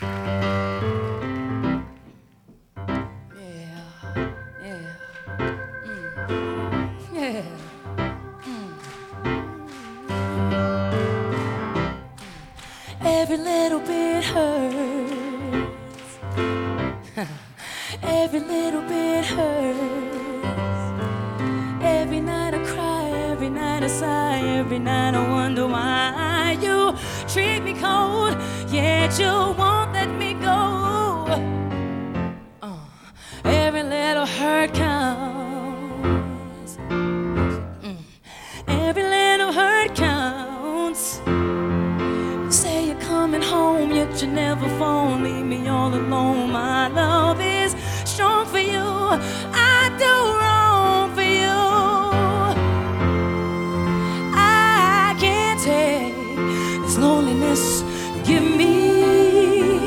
Yeah. Every little bit hurts. Every little bit hurts. Every night I cry, every night I sigh, every night I wonder why you treat me cold, yet you won't.